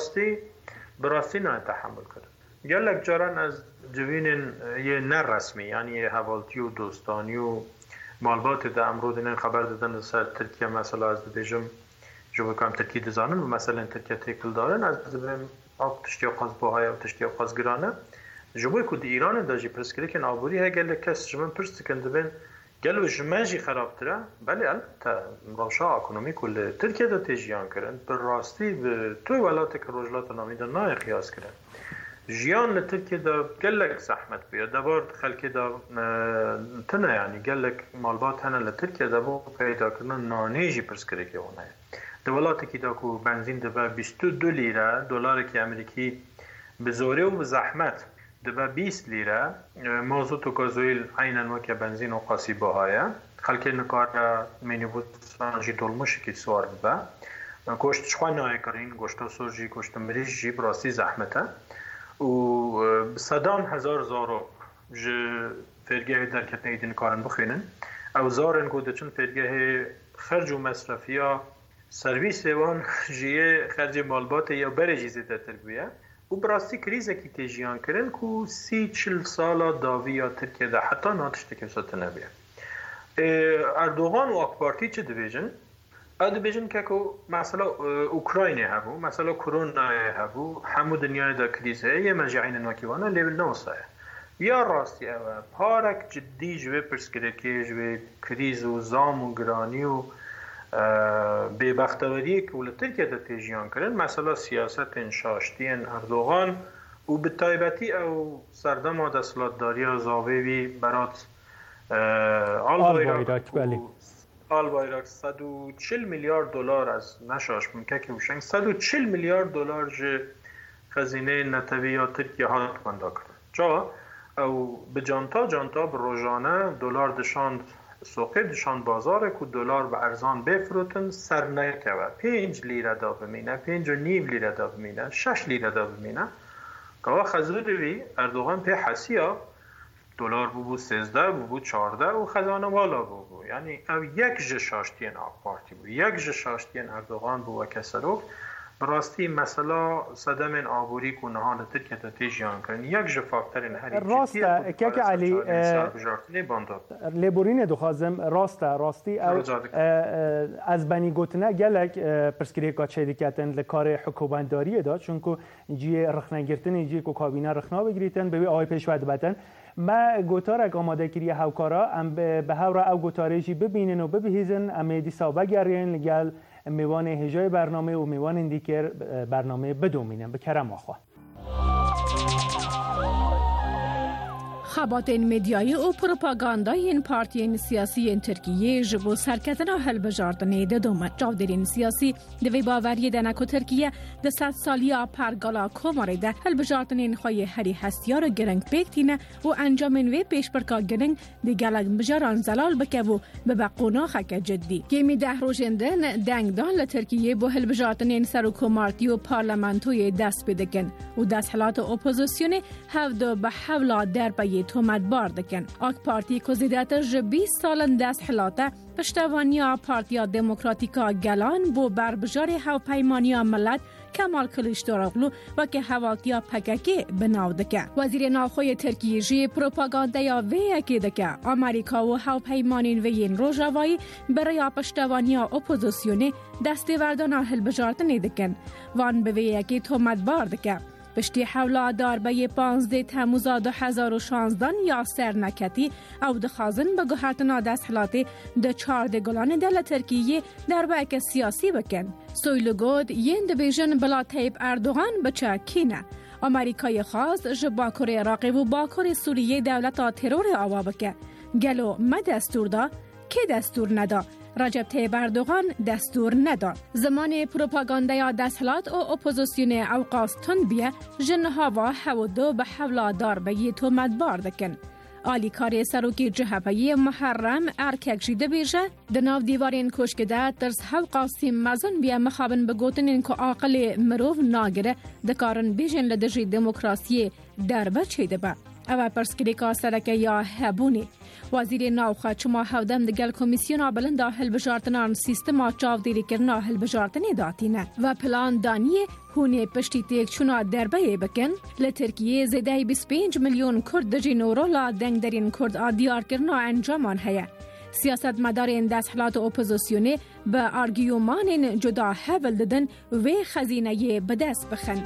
براستی نه تحمل کرد. گلک جاران از جوین یه نرسمی یعنی یه حوالتی و دوستانی و مالبات ده امرودین خبر دادن سر ترکیه مثلا از بیجم جو بکنم ترکیه دزانن و مثلا ترکیه تیکل دارن از بیم آب تشتی قاز باهای و تشتی قاز گرانه جو بای که دی ایران داجی پرس کلی که نابوری ها گلک کس جمعن پرس کنده بین گلو جمعجی خراب تره بله البته روشا اکنومی کل ترکیه دا تیجیان کرن بر راستی به توی ولاتی که روجلات نامیدن نای قیاس کرن جیان لترکیه دا گلک زحمت بیاد دبار خلکی دا تنه یعنی گلک مالبات هنه لترکیه دا با پیدا کردن نانیجی پرس کلی که اونه دولاتی که دا که بنزین دا 22 لیره دلار که امریکی به زوره و به زحمت دبا 20 لیره مازوت و گازوئیل عینن وکه بنزین و قاسی باهایه خلکی نکار مینیبوت سانجی دلموشی که سوار ببا گوشت شخواه نای کرین گوشت سوجی گوشت مریش جی براستی زحمته و صدان هزار زارو فرگه در کتنه ایدین کارن بخینن او زارن گوده چون فرگه خرج و مصرفی ها سرویس وان جیه خرج مالبات یا بره جیزه در تربیه و براستی کریزه که تیجیان کرن که 30-40 سالا داوی یا ترکیه ده حتی ناتشته که ساته نبیه. اردوغان و آک پارتی چه دویجن؟ دویجن که مثلا اوکراینه هبو، مثلا کرونا هبو، همو دنیای دا کریزه یه مرجعین ناکیوانا لیبل نوسه. یا راستی اوه پارک جدی جوه پرسکره که جوه کریز و زام و گرانی و ببختوری که ول ترکیه ده تیجیان کرن مثلا سیاست شاشتین اردوغان و به تایبتی او سردم دستلاتداری زاویوی برات آلبایراک 140 میلیارد دلار از نشاش ممکن که وشنگ 140 میلیارد دلار جه خزینه نتوی یا ترکیه ها مندا کرن جا او به جانتا به روزانه دلار دشاند سوقه دشان بازاره که دلار به ارزان بفروتن سر نکوه 5 لیره دا بمینه 5.5 لیره دا بمینه 6 لیره دا بمینه که خزروی اردوغان پی حسیا دلار بو 13 بو 14 و خزانه والا بو یعنی او یک جشاشتین آق پارتی بو یک جشاشتین اردوغان بو و کسروک براستی مثلا صدم آبوری که نهان ترکیه تیجیان کنن یک جفاکترین هری راسته که علی لیبورین دخوازم راستی از بنی گوتنه گلک پرسکری که چه دیکتن لکار حکومتداری داد چون که جی رخنگرتن جی که کابینه رخنا بگریتن به آقای پیشوت بتن ما گوتارک آماده کریه هاوکارا ام به هاورا او گوتارجی ببینن و ببهیزن ام دیسا بگرین لگل میوان هجای برنامه و میوان اندیکر برنامه بدومینن به کرم آخوا خباتین مدیای و پروپاگاندای این پارتیین سیاسی ترکیه جبو سرکتنا هلبجاردنه ددومن جاودرین سیاسی دوی باوری دنکو ترکیه ده 100 سالیا پرگالا کوماره ده هلبجاردنه خواه هری هستیار گرنگ پیکتینه و انجامن وی پیش پرکا گرنگ ده گلگ بجاران زلال بکه و ببقونا خک جدی گیمی 10 روزندن دنگدان لترکیه بو هلبجاردنه سر و کومارتی و پارلمانتوی دست بدکن و دست حالات اپوزیسیونه هفدو به حولا در پایه تومت بار دکن. آک پارتی که زیدتر جه 20 سالن دست حلاته پشتوانیا پارتیا دموکراتیکا گلان بو بربجار هاوپیمانیا ملت کمال کلیچداروغلو و که حوالتیا پککی بناو دکه. وزیر ناوخوی ترکیه جی پروپاگاندایا وی اکی دکه. امریکا و هاوپیمانین ویین روژاوایی برای پشتوانیا اپوزیسیونه دستیوردانا هلبجارتنی دکن. وان به وی اکی تومت بار دکه. پشتی حولا داربه 15 تموز 2016 یا سرنکتی او دخازن به گوهرتنا دست حلاتی ده 14 گلان دل ترکیه دربه که سیاسی بکن. سویلو گود ین دبیجن بلا تیب اردوغان بچه کینه. امریکای خاص جبا کره عراقی و با کره سوریه دولتا ترور آوا بکه. گلو ما دستور دا که دستور ندا. رجب طیب اردوغان دستور نداد. زمان پروپاگاندای دستحلات و اپوزیسیون اوقاستون بیه جنها و حودو به حولا داربه تومت بار دکن. آلی کاری سروکی جهبهی محرم ارکک جیده بیجه دناو دیوارین کشکده ترس حوقاسی مزن بیه مخابن بگوتنین که آقل مروف ناگره دکارن بیجن لدجی دموکراسی دربه چیده به. او پرسکری که سرکه یا هبونی. وزیر ناوخه چما هودم دگل کمیسیون بلند هلبجارتنان سیستما چاودیری کرنا هلبجارتنی داتینه و پلان دانیه هونه پشتی تیک چونا دربه بکن لترکیه زیده 25 میلیون کرد دجی نورولا دنگ درین کرد آدیار کرنا انجامان هیا. سیاست مدار این دست حالات اپوزیسیونه به آرگیومان جدا حول ددن و خزینه به دست بخن.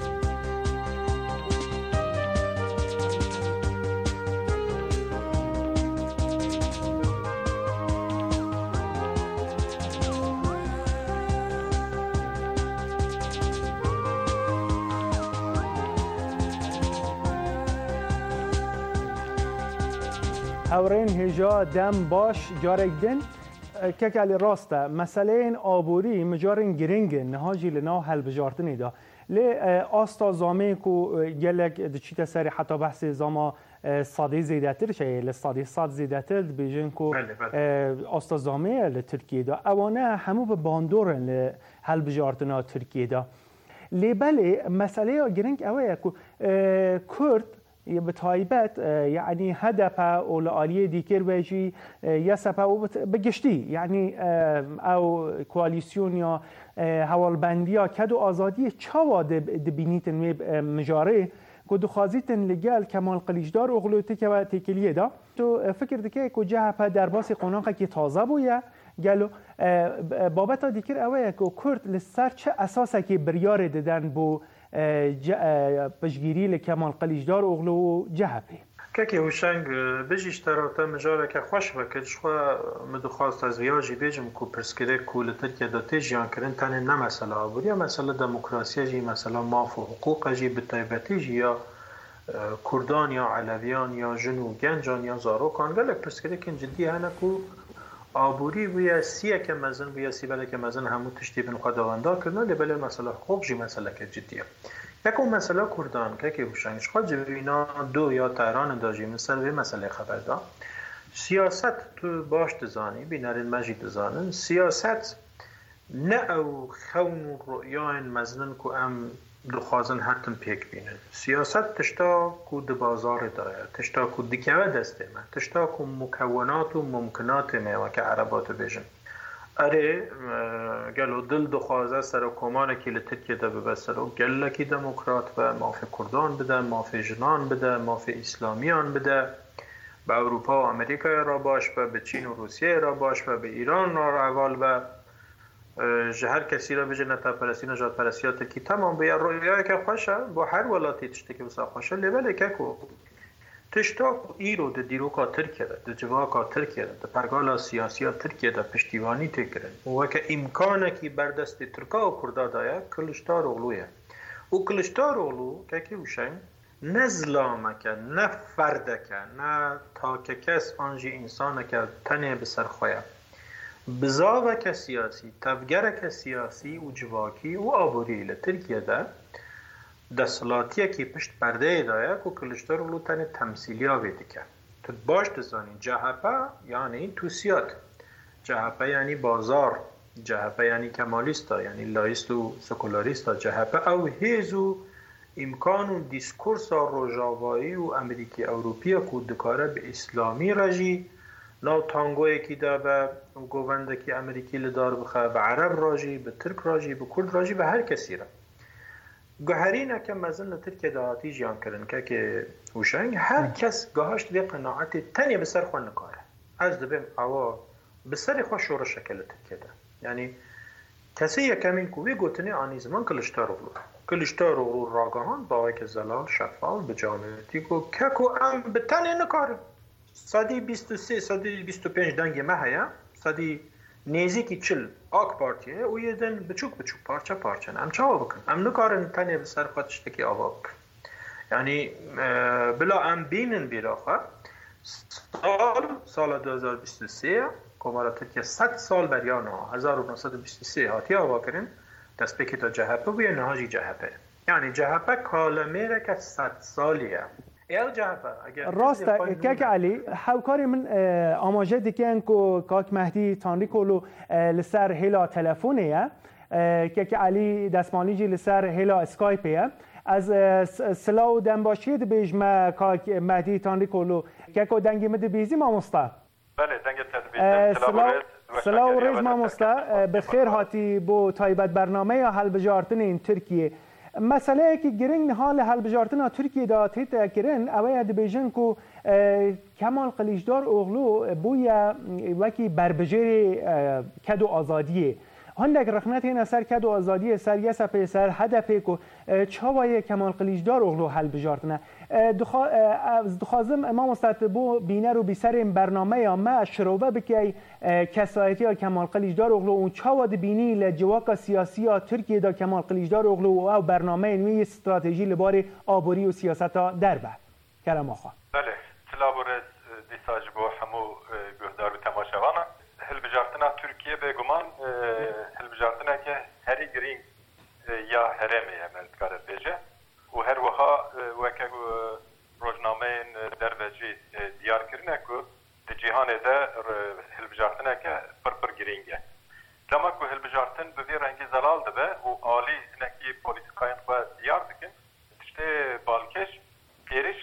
هورین هجا دم باش جارک دن که کلی راسته مسئله این آبوری مجارن گرنگ نهاجی لنا حل بجارتنی دا لی آستا زامه کو گلک دچیت سری حتی بحث زاما صادی زیدتر شیه لصادی صاد زیدتر بیجن کو آستا زامه لترکیه دا اوانه همو به باندورن حل بجارتنا ترکیه دا لی بله مسئله گرنگ اوه کو کرد به تایبەت یعنی هەدەپە و لە ئالیە دیکر بێژی یەسەپە و بگشتی یعنی ئەو کوالیسیۆن یا هەواڵبەندیە کەد و ئازادی چاوا دبینیتن مژارێ کو دخوازیتن لەگەل کەمال قلیچدار ئۆغلو تێکەوە تێکیلیەدا تو فکر دکە کو جەهەپە دەرباسی قۆناغێکی تازە بووە گەلو بابەتە دیکر ئەوەیە کو کورد لەسەر چه ئەساسێکی بریارێ دەدەن بۆ پشگیری لکمال قلیچدار اوغلو و جهبه که هوشنگ بجیش تراتا مجاره که خوش بکد شخوا مدخواست از ویاجی بیجم که پرسکره کول ترکیه دا تیجیان کرن تنه نه مسئله آبور یا مسئله دموکراسی جی مسئله ماف و حقوق جی بطایبتی جی یا کردان یا علویان یا جنو گنجان یا زاروکان گلک پرسکره کن جدی هنه که آبوری ویا سیه که مزن ویا سی بله که مزن همون تشتی بین خداوندا کردن لبله مسئله حقوق جی مسئله که جدیه یکو مسئله کردان که هوشنگش خواهد جوینا دو یا تهران داجی مثل مسئله خبر دا سیاست تو باش دزانی بینارین مجید دزانن سیاست نه او خون رؤیان مزنن که ام دخوازن حتم پیک بینن سیاست تشتا که د بازار داره تشتا که دکوه دسته من تشتا که مکونات و ممکنات ما که عربات بیشن اره گلو دل دخوازه سر و کمانه که لترکیه ده ببسر و گلکی دموکرات و مافی کردان بده مافی جنان بده مافی اسلامیان بده به اروپا و امریکا را باش به چین و روسیه را باش به ایران را اول به هر کسی را بجه نتا پرستی نجات پرستی ترکی تمام به رویایی که خوشه با هر ولاتی تشتی که بسا خوشه لیبله که کو تشتا ایرو ده دیروکا ترکیه ده ده جواکا ترکیه ده ده پرگالا سیاسی ترکیه ده پشتیوانی تکرن و که امکانه که بردست ترکا و کردا دایه کلشتار اغلویه و کلشتار اغلو که وشنگ نه ظلامه که نه فرده که نه تا که کس آنجی انسانه که تنه بسر خویه بزاوه که سیاسی تفگره که سیاسی و جواکی و آبوری لترکیه ده دستلاتیه که پشت پرده دایه که کلشتر اولو تنه تمثیلی ها ویدی که تو باش دزانی جهپه یعنی توسیات جهپه یعنی بازار جهپه یعنی کمالیستا یعنی لایست و سکولاریستا جهپه او هیزو امکان و دیسکورس روژاوایی و امریکی اوروپی که دکاره به اسلامی رجی ناو تانگوی که دا به گوونده که امریکی لدار بخواه به عرب راجی به ترک راجی به کرد راجی به هر کسی را گوهرینه که مزن ترکیه دهاتی جیان کرن که هوشنگ هر کس گاهاشت به قناعت تنی بسر خواه نکاره از دبیم اوا بسر خواه شور شکل ترکیه ده یعنی کسی یکمین کوی گوتنی آنی زمان کلشتار رو راگاهان با که زلال شفال به جانتی که ام به تنی نکاره سادی 23 سادی 25 دنگ مهیا سادی نزدیکی 40 آک پارتیه و یه دن بچوک پارچه ام چاوا بکن ام نکارن تنه به سر خودش تکی آوا بکن یعنی بلا ام بینن بیراخه سال 2023 کمارا ترکیه 100 سال بریانا 1923 هاتی آوا کرن دست بکی تا جهپه و یه نهاجی جهپه یعنی جهپه کالمیره که 100 سالیه راسته که علی هاوکاری من آماجه دیگه که کاک مهدی تانری کلو لسر هلا تلفونه که علی دستمالیجی لسر هلا اسکایپه از سلاو دنباشید بیجمه کاک مهدی تانری کلو که دنگی مده بیزی ما مستا بله دنگ تدبیزی سلاو ریز ما مستا بخیر هاتی بو تایبت برنامه یا حل بجارتن این ترکیه مسئله که گرنگ حال حل بجارتنا ترکیه دا تیت کرن اوه دبیجن کو کمال قلیچدار اوغلو بویا وکی بربجر کدو آزادیه هندک رخنت این سر کدو آزادیه سر یه سپه سر هدفه کو چاوای کمال قلیچدار اوغلو حل بجارتنا دخوازم امام استطبو بینه رو بیسر این برنامه یا ما شروبه بکی کسایتی ها کمال قلیچدار اوغلو اون چاواد بینی لجواک سیاسی ها ترکیه دا کمال قلیچدار اوغلو و برنامه نوی استراتژی لبار آبوری و سیاست ها در به کرم آخوا بله تلابورز دیساج بو همو گهدار و تماشاوانا هل بجارتنا ترکیه به گمان هل بجارتنا که هری گرینگ یا هرمه ملتکار بیجه و هر وها وکه روزنامه دروژی دیار کرنه که در جهان ده هلبجارتنه که پر گرینگه لما که هلبجارتن به وی رنگی زلال ده و عالی نکی پولیتیکاین خود دیار دکن تشته بالکش پیرش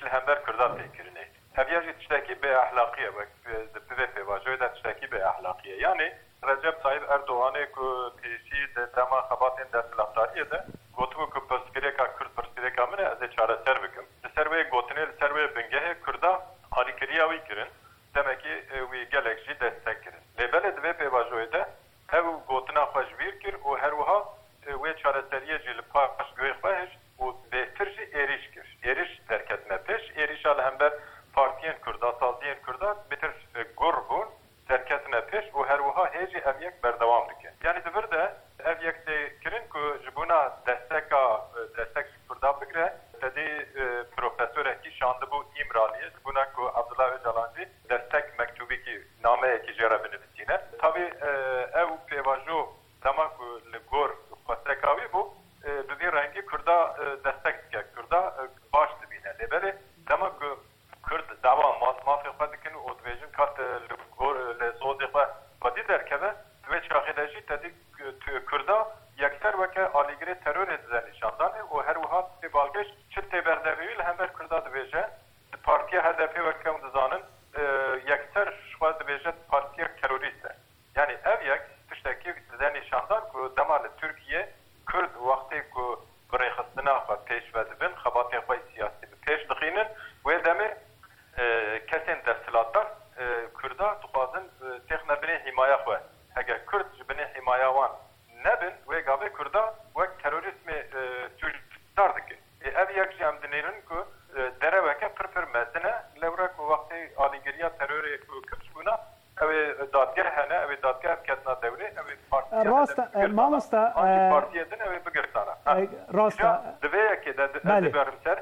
لهمبر كردا تكرني هبيج تشتكي باخلاقيه وبي واجوده تشتكي باخلاقيه يعني رجب طيب اردوغان کو پیشی دما خباتن در سلطنتیه ده گوتو کو پرسپریکا کرد پرسپریکا من از چاره سر بکم سروی گوتنه سروی بنگه کردا هاریکریا وی کرن دمکی وی گالکسی دستک کرن لبلد و پی واجوده او گوتنا خوشبیر کر او هر وها و چاره سریه جل پاش گوی خواهش و بهترجی ایریش کر ایریش درکتنه پیش ایریش الهمبر پارتیان کردا سازیان کردا بتر گربون درکتنه پیش و هر وها هیچی اویک بردوام دکه یعنی دبرده اویک کرن که جبونا دستک کردا بگره تدی پروفسور کی شانده بو ایمرانیه جبونا که عبدالله öcalanji destek mektubi ki name ki jara benedisine tabi ev pevajo zaman ku legor pasekavi bu bir rengi kurda destek ke kurda baş dibine lebere zaman ku kurd dava mafi khadikin o dvejin kat legor le sozifa qadi derkebe ve şahidaji tedi kurda yakser veke aligre terör edilen nişandan o her vahat balgeç çitte berdevil hemer kurda dveje partiye hedefi veke mdizanın yakser şuaz dveje partiye teröriste yani ev yak tişteki edilen nişandan ku demal Türkiye Kurd vakti ku بريخستنا فبيش بدبن خباطي خوي سياسي بيش دخينن ويدمي كسين دستلاتر كردا تقازن تخنا بني حماية خوي اگر كرد بني حماية وان نبن ويقابي كردا وك تروريسم تجدار دكي اب يك جام دنيرن كو دره وكا پرپر مزنه لورا كو وقتي آليگريا تروري كبش بونا او دادگاه هنه او دادگاه کتنا دوله او پارتیه راست مامستا پارتیه دن او بگرتانا راست دوه که ده برمسر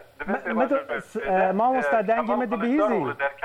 مامستا دنگی مد بیزی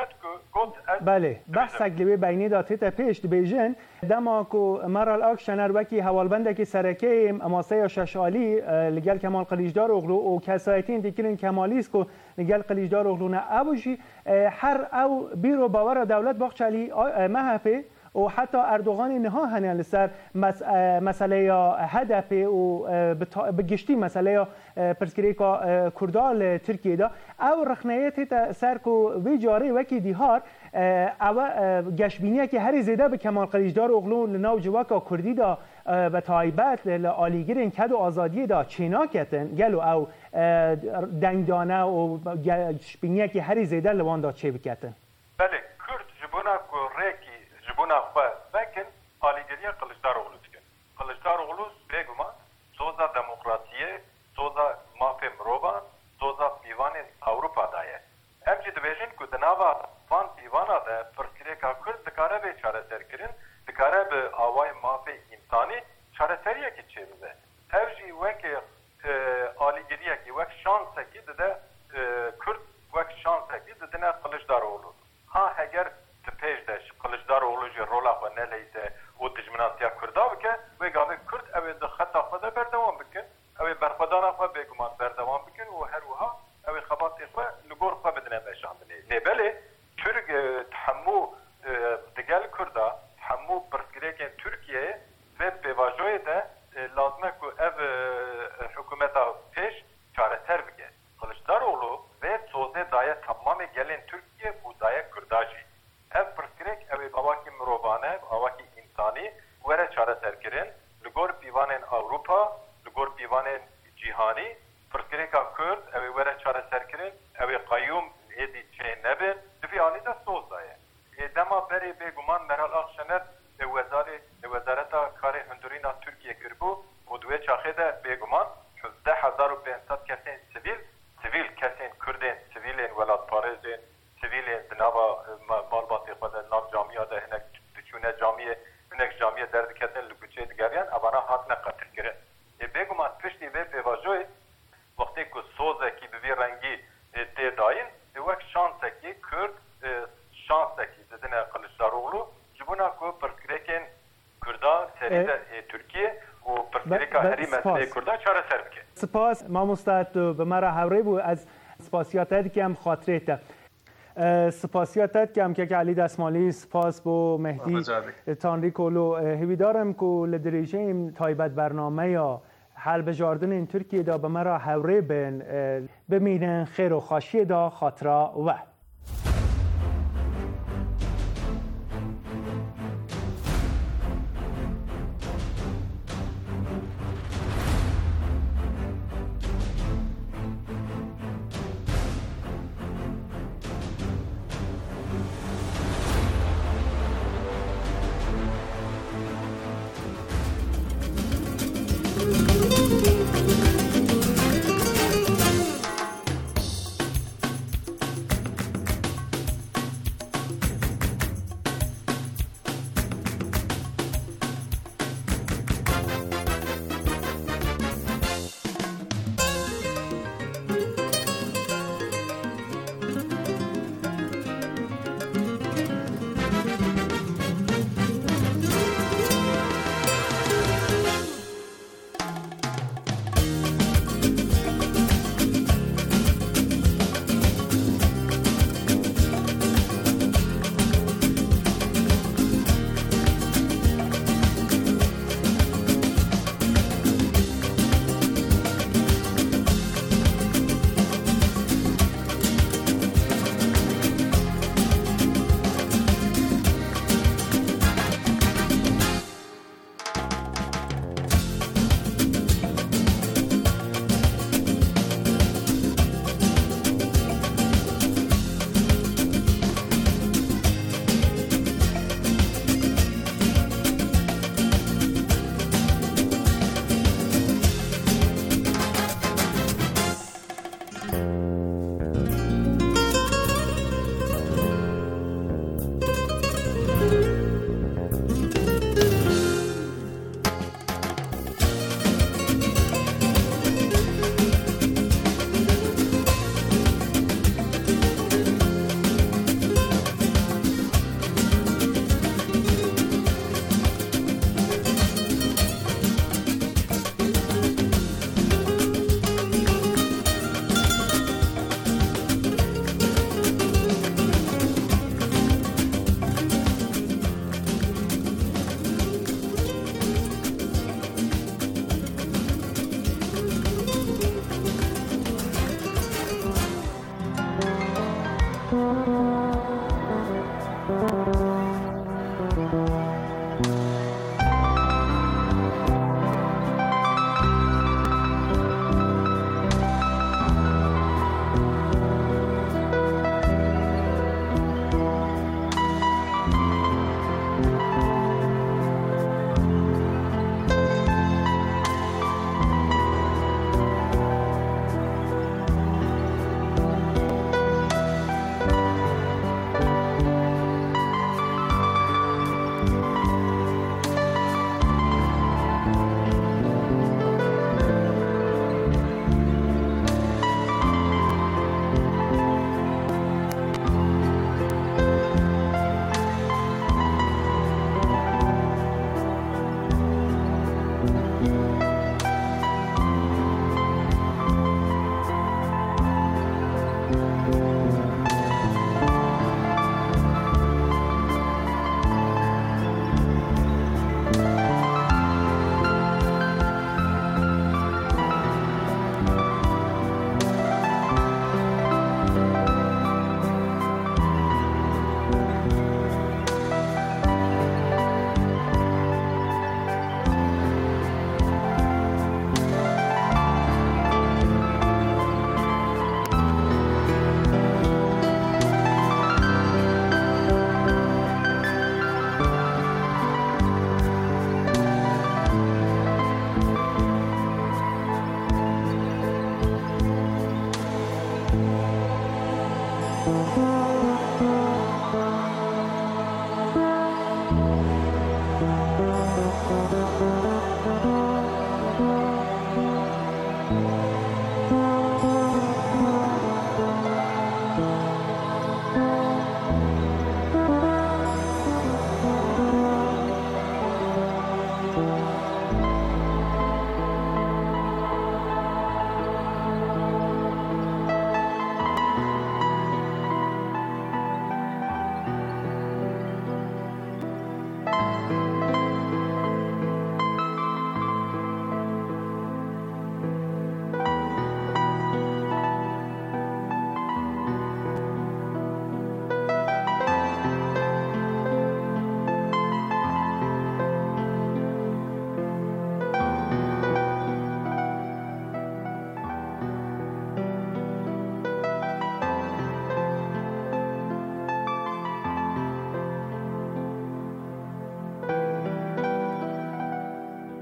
بله بحث اگلی بینی داتی تا پیش بیژن دما کو مرال اکشنر وکی حوالبنده که سرکه اماسه ششالی لگل کمال قلیجدار اغلو و کسایتین دیکرین کمالیست کو لگل قلیجدار اغلو نه ابوشی هر او بیرو باور دولت باخچالی مهفه و حتی اردوغان نها هنیان سر مسئله یا هدف و بگشتی مسئله یا پرسکری که کردال ترکیه دا او رخنیت سر که وی جاره وکی دیهار او گشبینیه که هر زیده به کمال قلیجدار اغلو لناو جواکا کردی دا و تایبت لآلیگیرین کد و آزادی دا چینا کتن گلو او دنگدانه و گشبینیه که هر زیده لوان دا چه بکتن بله کرد جبونا که ریکی جبونا خواه بکن آلیگریه قلجداروغلو دکن قلجداروغلو بگوما سوزا دموکراسیه سوزا مافی مروبا سوزا پیوان اوروپا دایه امجی دویجن که دناوا فان پیوانا ده پرسکره که کرد دکاره به چاره سر کرن دکاره به آوای مافی انسانی چاره سریه که چه بزه امجی وک آلیگریه که وک شانسه که ده کرد وک شانسه که ده نه قلجداروغلو ها اگر تپیش دش قلجداروغلو جی رولا خو نلیده و دجمناتیا کردا بکن و گاوه کرد اوی ده خطا خود بردوام بکن اوی برخودانا خو بگمان بردوام بکن و هر وها اوی خباتی خو لگور خو بدنه بشاندنه لیبله ترک تحمو دگل کردا تحمو برسگریکن ترکیه و بواجوی ده لازمه که او حکومتا پیش چاره سر بگه قلجداروغلو و سوزه دایه تمام گلین ترکیه و دایه کرداجی ev pirsgirêk ew ê awakî mirovane awakî însanî were çareserkirin li gor pîvanên Ewropa li gor pîvanên cîhanî pirsgirêka Kurd ew ê were çareserkirin ew ê qayyûm êdî çê nebin divê alî de soz daye dema berê bêguman Meral Akşener wezareta karê hundirîna Tirkiye kiribû û di wê çaxê de bêguman 12500 kesên sivîl kesên Kurdên sivîlên welatparêzên سیویل دنوا مالباتی خود نام جامعه ده هنگ بچونه جامعه هنگ جامعه درد کردن لکوچه دیگریان اونا حق نقطر کرد بگو من پشتی به بواجوی وقتی که سوزه کی بوی رنگی تی داین وقت شانسه کی کرد شانسه کی ددن قلجداروغلو جبونا که پرسکریکن کردا سریده ترکیه و پرسکریکا هری مسئله کردا چاره سر بکن سپاس ما مستعد به مرا حوری بود از سپاسیاتت که هم خاطره تا سپاسیاتت کم که علی دستمالی سپاس بو مهدی تانری کولو هیوی دارم که لدریجه تایبت برنامه یا حال بجاردن این ترکیه دا به مرا هوره بین بمینن خیر و خاشی دا خاطرا و